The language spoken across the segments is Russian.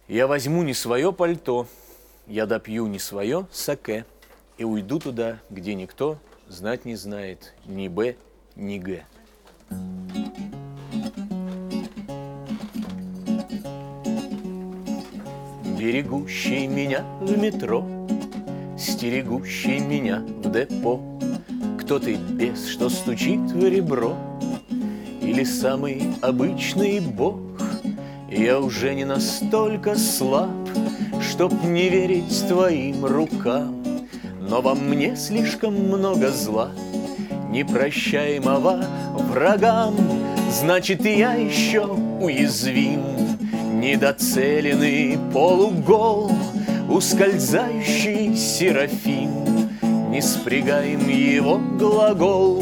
Я возьму не свое пальто, я допью не свое саке и уйду туда, где никто знать не знает ни Б, ни Г. Берегущий меня в метро, стерегущий меня в депо, кто ты, бес, что стучит в ребро, или самый обычный бог? Я уже не настолько слаб, чтоб не верить твоим рукам, но во мне слишком много зла, непрощаемого врагам. Значит, я еще уязвим, недоцеленный полугол, ускользающий серафим, не спрягаем его глагол.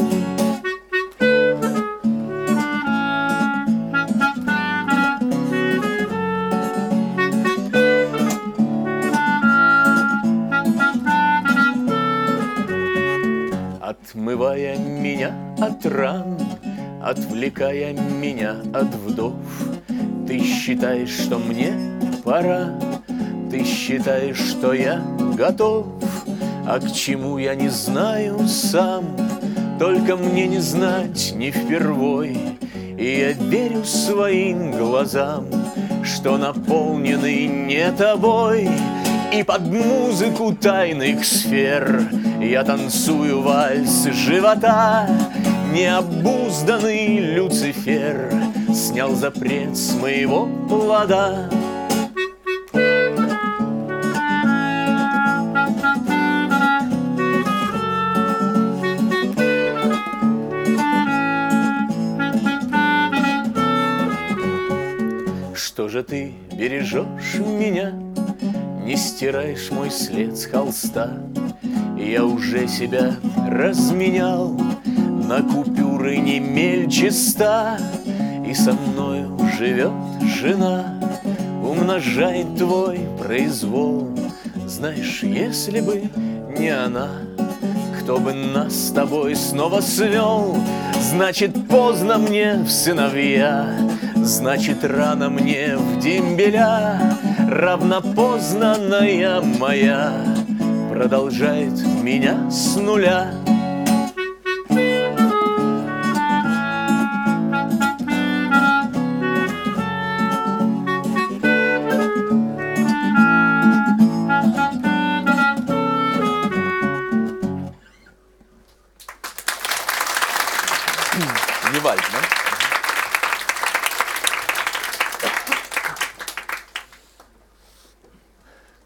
Отмывая меня от ран, отвлекая меня от вдов, ты считаешь, что мне пора, ты считаешь, что я готов, а к чему я не знаю сам, только мне не знать не впервой. И я верю своим глазам, что наполнены не тобой. И под музыку тайных сфер я танцую вальс живота. Необузданный Люцифер снял запрет с моего плода. Что же ты бережешь меня, не стираешь мой след с холста? Я уже себя разменял на купюры не мельче 100, и со мною живет жена, умножает твой произвол. Знаешь, если бы не она, кто бы нас с тобой снова свел? Значит, поздно мне в сыновья, значит, рано мне в дембеля. Равнопознанная моя продолжает меня с нуля.